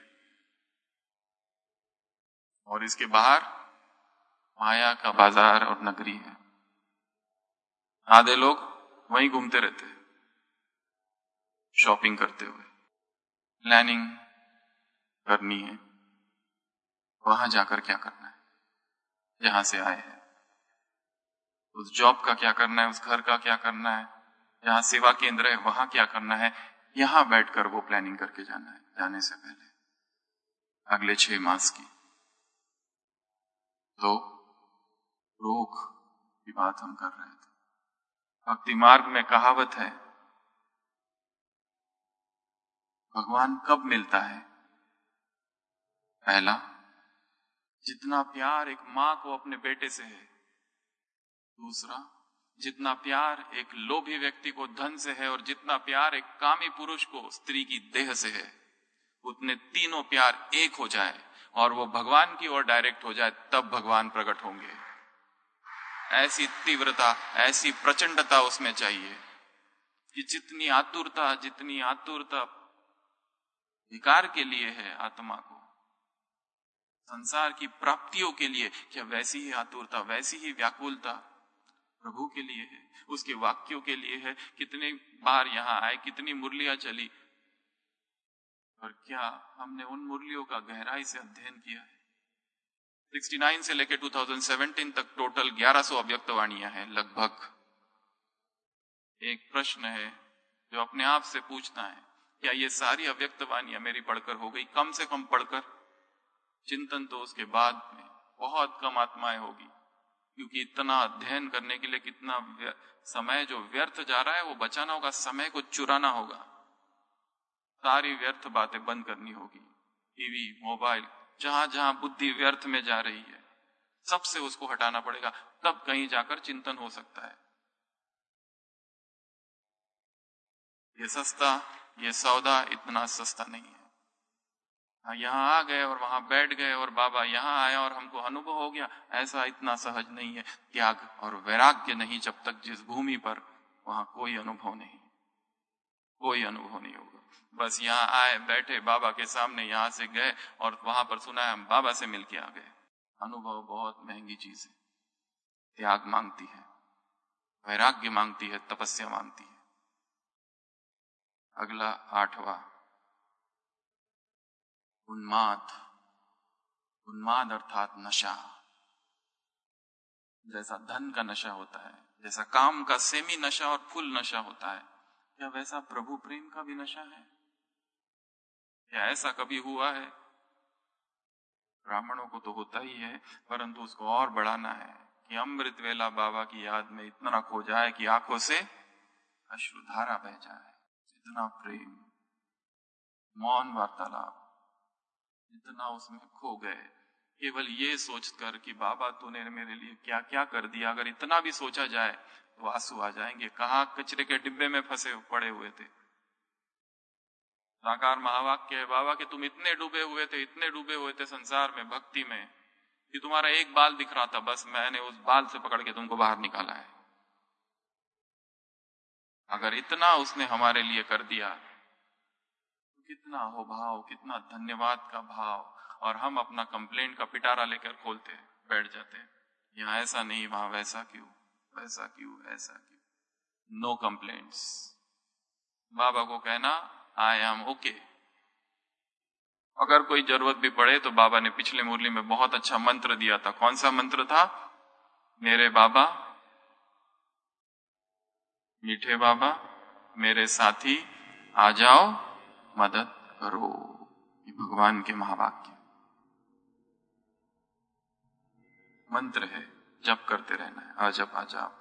Speaker 2: और इसके बाहर माया का बाजार और नगरी है। आधे लोग वहीं घूमते रहते हैं, शॉपिंग करते हुए। प्लानिंग करनी है, वहां जाकर क्या करना है, जहां से आए हैं, उस जॉब का क्या करना है, उस घर का क्या करना है, जहां सेवा केंद्र है वहां क्या करना है, यहां बैठकर वो प्लानिंग करके जाना है, जाने से पहले अगले छह मास की। तो रोग की बात हम कर रहे थे। भक्ति मार्ग में कहावत है, भगवान कब मिलता है? पहला, जितना प्यार एक मां को अपने बेटे से है। दूसरा, जितना प्यार एक लोभी व्यक्ति को धन से है और जितना प्यार एक कामी पुरुष को स्त्री की देह से है, उतने तीनों प्यार एक हो जाए और वो भगवान की ओर डायरेक्ट हो जाए, तब भगवान प्रकट होंगे। ऐसी तीव्रता, ऐसी प्रचंडता उसमें चाहिए कि जितनी आतुरता जितनी आतुरता विकार के लिए है आत्मा को, संसार की प्राप्तियों के लिए, क्या वैसी ही आतुरता, वैसी ही व्याकुलता प्रभु के लिए है, उसके वाक्यों के लिए है। कितने बार यहां आए, कितनी मुरलियां चली, और क्या हमने उन मुरलियों का गहराई से अध्ययन किया है? उनहत्तर से लेकर दो हज़ार सत्रह तक टोटल ग्यारह सौ अव्यक्त वाणियां हैं लगभग। एक प्रश्न है जो अपने आप से पूछना है, क्या ये सारी अव्यक्त वाणियां मेरी पढ़कर हो गई? कम से कम पढ़कर, चिंतन तो उसके बाद में बहुत कम आत्माएं होगी, क्योंकि इतना अध्ययन करने के लिए कितना समय जो व्यर्थ जा रहा है वो बचाना होगा, समय को चुराना होगा, सारी व्यर्थ बातें बंद करनी होगी। टीवी, मोबाइल, जहां जहां बुद्धि व्यर्थ में जा रही है, सबसे उसको हटाना पड़ेगा, तब कहीं जाकर चिंतन हो सकता है। ये सस्ता, ये सौदा इतना सस्ता नहीं है। यहाँ आ गए और वहां बैठ गए और बाबा यहाँ आया और हमको अनुभव हो गया, ऐसा इतना सहज नहीं है। त्याग और वैराग्य नहीं जब तक जिस भूमि पर, वहां कोई अनुभव नहीं, कोई अनुभव नहीं होगा। बस यहाँ आए, बैठे बाबा के सामने, यहाँ से गए और वहां पर सुना है हम बाबा से मिलके आ गए। अनुभव बहुत महंगी चीज है, त्याग मांगती है, वैराग्य मांगती है, तपस्या मांगती है। अगला आठवां, उन्माद। उन्माद अर्थात नशा। जैसा धन का नशा होता है, जैसा काम का सेमी नशा और फुल नशा होता है, क्या वैसा प्रभु प्रेम का भी नशा है? क्या ऐसा कभी हुआ है? ब्राह्मणों को तो होता ही है, परंतु उसको और बढ़ाना है कि अमृत वेला बाबा की याद में इतना खो जाए कि आंखों से अश्रुधारा बह जाए। इतना प्रेम, मौन वार्तालाप, इतना उसमें खो गए, केवल ये सोचकर कि बाबा तूने मेरे लिए क्या क्या कर दिया। अगर इतना भी सोचा जाए तो आंसू आ जाएंगे। कहाँ कचरे के डिब्बे में फंसे पड़े हुए थे, साकार महावाक्य है बाबा कि तुम इतने डूबे हुए थे, इतने डूबे हुए थे संसार में, भक्ति में, कि तुम्हारा एक बाल दिख रहा था, बस मैंने उस बाल से पकड़ के तुमको बाहर निकाला है। अगर इतना उसने हमारे लिए कर दिया तो कितना हो भाव, कितना धन्यवाद का भाव। और हम अपना कंप्लेंट का पिटारा लेकर खोलते बैठ जाते हैं, यहाँ ऐसा नहीं, वहां वैसा क्यों, वैसा क्यों, ऐसा क्यों। No complaints. बाबा को कहना आई एम ओके। अगर कोई जरूरत भी पड़े तो बाबा ने पिछले मुरली में बहुत अच्छा मंत्र दिया था। कौन सा मंत्र था? मेरे बाबा, मीठे बाबा, मेरे साथी, आ जाओ मदद करो। ये भगवान के महावाक्य मंत्र है, जप करते रहना है, अजप अजाप।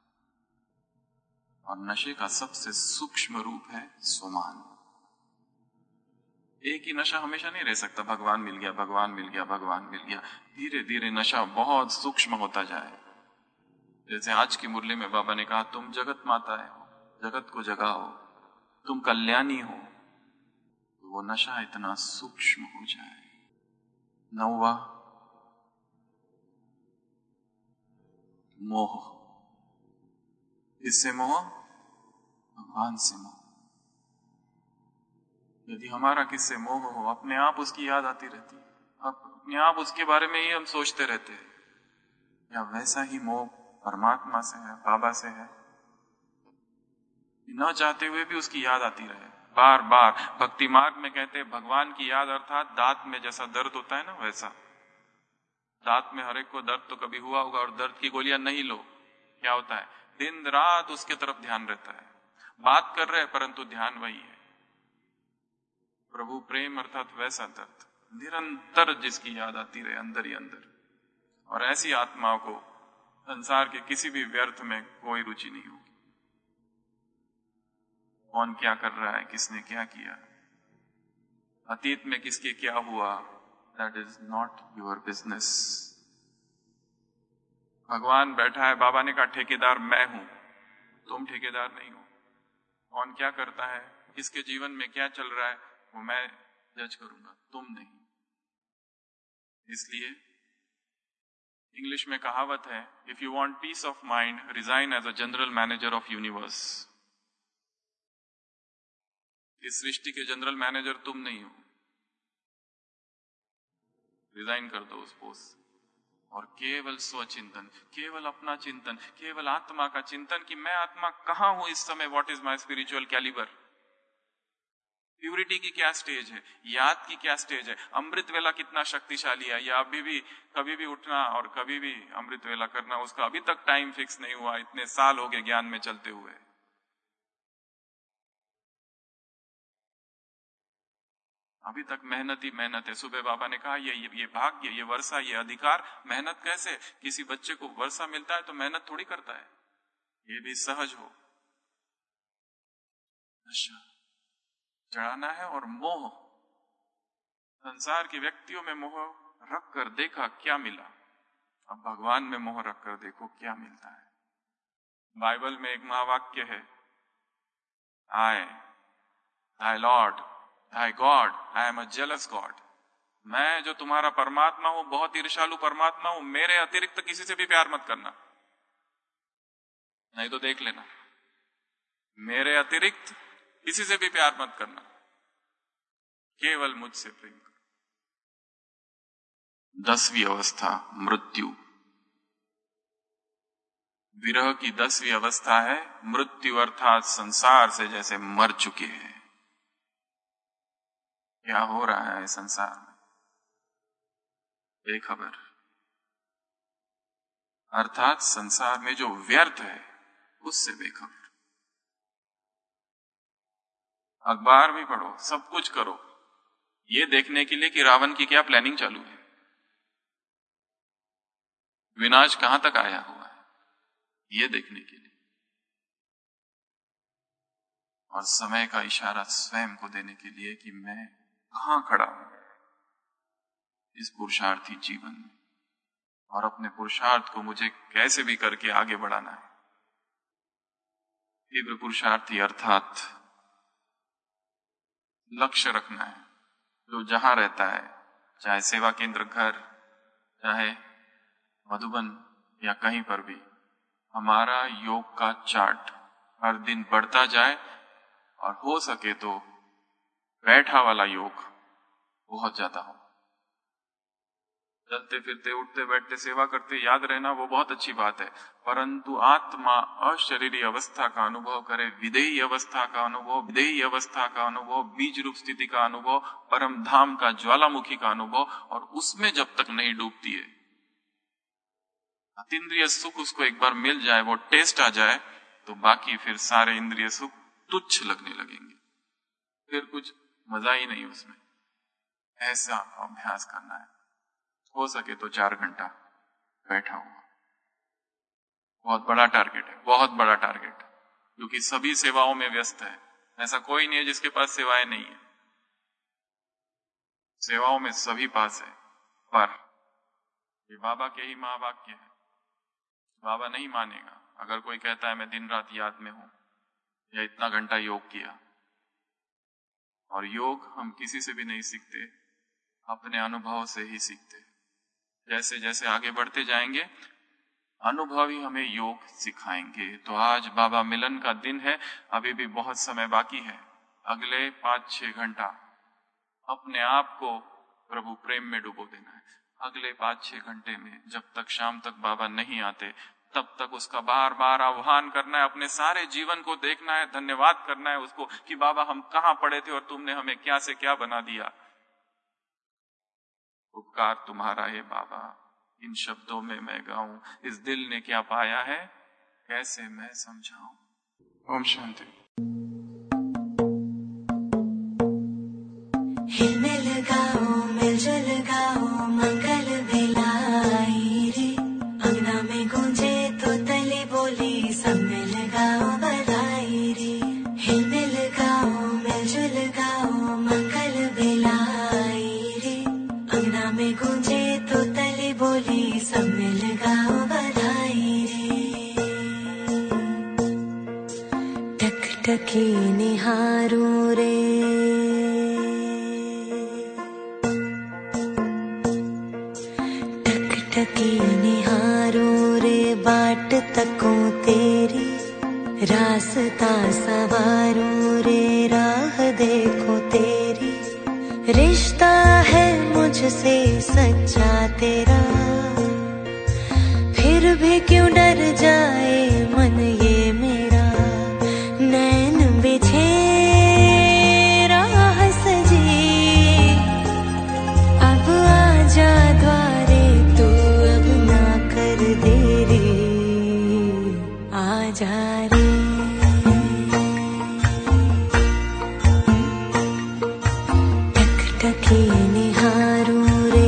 Speaker 2: और नशे का सबसे सूक्ष्म रूप है सोमान। एक ही नशा हमेशा नहीं रह सकता, भगवान मिल गया, भगवान मिल गया, भगवान मिल गया। धीरे धीरे नशा बहुत सूक्ष्म होता जाए। जैसे आज की मुरली में बाबा ने कहा, तुम जगत माता हो, जगत को जगाओ, तुम कल्याणी हो, तो वो नशा इतना सूक्ष्म हो जाए। नौवा मोह। इससे मोह? भगवान से मोह। यदि हमारा किससे मोह हो, अपने आप उसकी याद आती रहती, अपने आप उसके बारे में ही हम सोचते रहते हैं, या वैसा ही मोह परमात्मा से है, बाबा से है, न चाहते हुए भी उसकी याद आती रहे बार बार। भक्ति मार्ग में कहते हैं भगवान की याद अर्थात दांत में जैसा दर्द होता है ना, वैसा। दांत में हर एक को दर्द तो कभी हुआ होगा, और दर्द की गोलियां नहीं लो, क्या होता है, दिन रात उसके तरफ ध्यान रहता है। बात कर रहे हैं परंतु ध्यान वही है। प्रभु प्रेम अर्थात वैसा दर्द, निरंतर जिसकी याद आती रहे अंदर ही अंदर। और ऐसी आत्माओं को संसार के किसी भी व्यर्थ में कोई रुचि नहीं होगी। कौन क्या कर रहा है, किसने क्या किया, अतीत में किसके क्या हुआ, that is not your business. भगवान बैठा है, बाबा ने कहा ठेकेदार मैं हूं, तुम ठेकेदार नहीं हो। कौन क्या करता है, किसके जीवन में क्या चल रहा है, वो मैं जज करूंगा, तुम नहीं। इसलिए इंग्लिश में कहावत है, if you want peace of mind, resign as a general manager of universe. इस सृष्टि के जनरल मैनेजर तुम नहीं हो, रिजाइन कर दो उस पोस्ट और केवल स्वचिंतन, केवल अपना चिंतन, केवल आत्मा का चिंतन कि मैं आत्मा कहां हूं इस समय, what is my spiritual calibre, purity की क्या स्टेज है, याद की क्या स्टेज है, अमृत वेला कितना शक्तिशाली है, या अभी भी कभी भी उठना और कभी भी अमृत वेला करना, उसका अभी तक टाइम फिक्स नहीं हुआ, इतने साल हो गए ज्ञान में चलते हुए। अभी तक मेहनत ही मेहनत है। सुबह बाबा ने कहा ये ये भाग्य, ये वर्षा, ये अधिकार, मेहनत कैसे? किसी बच्चे को वर्षा मिलता है तो मेहनत थोड़ी करता है, ये भी सहज हो। नशा चढ़ाना है। और मोह, संसार के व्यक्तियों में मोह रख कर देखा क्या मिला, अब भगवान में मोह रख कर देखो क्या मिलता है। बाइबल में एक महावाक्य है, I thy Lord thy God, I am a jealous God. मैं जो तुम्हारा परमात्मा हूं, बहुत ईर्ष्यालु परमात्मा हूं, मेरे अतिरिक्त किसी से भी प्यार मत करना, नहीं तो देख लेना, मेरे अतिरिक्त किसी से भी प्यार मत करना, केवल मुझसे प्रेम करो। दसवीं अवस्था मृत्यु। विरह की दसवीं अवस्था है मृत्यु, अर्थात संसार से जैसे मर चुके हैं। क्या हो रहा है संसार में, बेखबर, अर्थात संसार में जो व्यर्थ है उससे बेखबर। अखबार भी पढ़ो, सब कुछ करो, ये देखने के लिए कि रावण की क्या प्लानिंग चालू है, विनाश कहां तक आया हुआ है, ये देखने के लिए। और समय का इशारा स्वयं को देने के लिए कि मैं कहां खड़ा हूं इस पुरुषार्थी जीवन में, और अपने पुरुषार्थ को मुझे कैसे भी करके आगे बढ़ाना है। तीव्र पुरुषार्थी अर्थात लक्ष्य रखना है। जो जहां रहता है, चाहे सेवा केंद्र, घर, चाहे मधुबन या कहीं पर भी, हमारा योग का चार्ट हर दिन बढ़ता जाए और हो सके तो बैठा वाला योग बहुत ज्यादा हो। चलते फिरते, उठते बैठते, सेवा करते याद रहना वो बहुत अच्छी बात है, परंतु आत्मा अशरीरी अवस्था का अनुभव करे, विदेही अवस्था का अनुभव, विदेही अवस्था का अनुभव, बीज रूप स्थिति का अनुभव, परम धाम का, ज्वालामुखी का अनुभव, और उसमें जब तक नहीं डूबती है, अतीन्द्रिय सुख उसको एक बार मिल जाए, वो टेस्ट आ जाए, तो बाकी फिर सारे इंद्रिय सुख तुच्छ लगने लगेंगे, फिर कुछ मजा ही नहीं उसमें। ऐसा अभ्यास करना है। हो सके तो चार घंटा बैठा हुआ, बहुत बड़ा टारगेट है, बहुत बड़ा टारगेट, क्योंकि सभी सेवाओं में व्यस्त है। ऐसा कोई नहीं है जिसके पास सेवाएं नहीं है, सेवाओं में सभी पास है। पर ये बाबा के ही महावाक्य है, बाबा नहीं मानेगा अगर कोई कहता है मैं दिन रात याद में हूं या इतना घंटा योग किया। और योग हम किसी से भी नहीं सीखते, अपने अनुभव से ही सीखते। जैसे जैसे आगे बढ़ते जाएंगे, अनुभव ही हमें योग सिखाएंगे। तो आज बाबा मिलन का दिन है, अभी भी बहुत समय बाकी है। अगले पांच छह घंटा अपने आप को प्रभु प्रेम में डुबो देना है। अगले पांच छह घंटे में जब तक शाम तक बाबा नहीं आते, तब तक उसका बार बार आह्वान करना है, अपने सारे जीवन को देखना है, धन्यवाद करना है उसको कि बाबा हम कहां पड़े थे और तुमने हमें क्या से क्या बना दिया। उपकार तुम्हारा है बाबा, इन शब्दों में मैं गाऊं, इस दिल ने क्या पाया है, कैसे मैं समझाऊं। ओम शांति।
Speaker 1: हिल गाओ, मिलजुल गाओ, मंगल बेलाई रे, अंगना में गूंजे तो तली बोली, सब मिल गाओ बधाई रे। हिल गाओ, मिलजुल गाओ, मंगल बेलाई रे, अंगना में गूंजे तो तली बोली, सब मिल गाओ बधाई रे। टकटकी निहारूं रे, टकी निहारूं रे, बाट तकूं तेरी, रास्ता सवारूं रे, राह देखो तेरी। रिश्ता है मुझसे सच्चा तेरा, फिर भी क्यों डर जाए मन ये मेरा। नैन बिछे राह सजी, अब आजा द्वारे, देरी आजा रे। टकटकी निहारूं रे,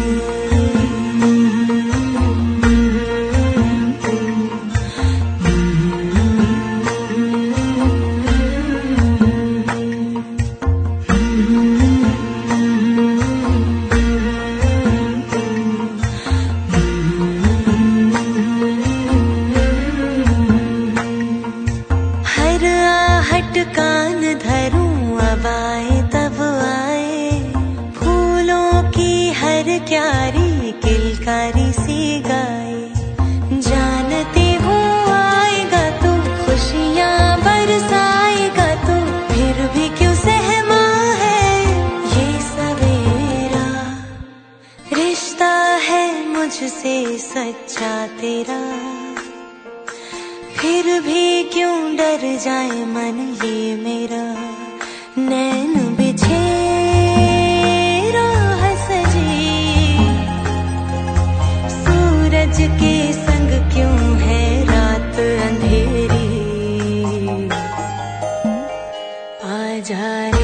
Speaker 1: कान धरूं अब आए तब आए, फूलों की हर क्यारी किलकारी सी गाए। जानती हूँ आएगा तू, खुशियाँ बरसाएगा तू, फिर भी क्यों सहमा है ये सवेरा। रिश्ता है मुझसे सच्चा तेरा, फिर भी क्यों डर जाए मन ये मेरा। नैन बिछे राह सजी, सूरज के संग क्यों है रात अंधेरी। आजा रे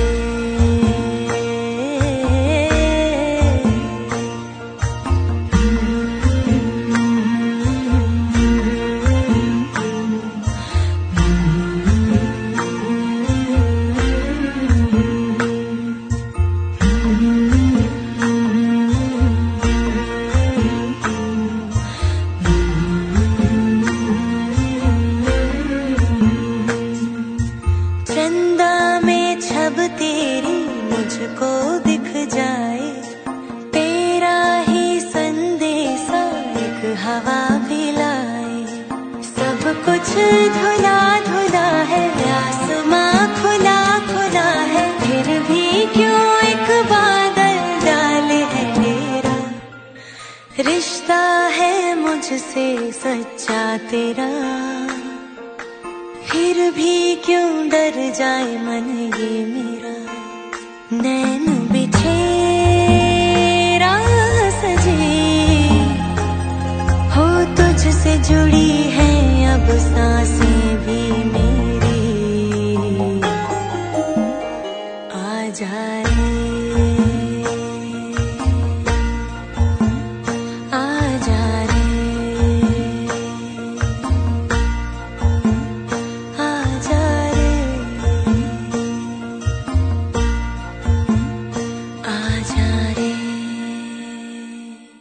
Speaker 1: कुछ धुला धुला है, आसमां खुला खुला है, फिर भी क्यों एक बादल डाले है मेरा। रिश्ता है मुझसे सच्चा तेरा, फिर भी क्यों डर जाए मन ये मेरा। नैनों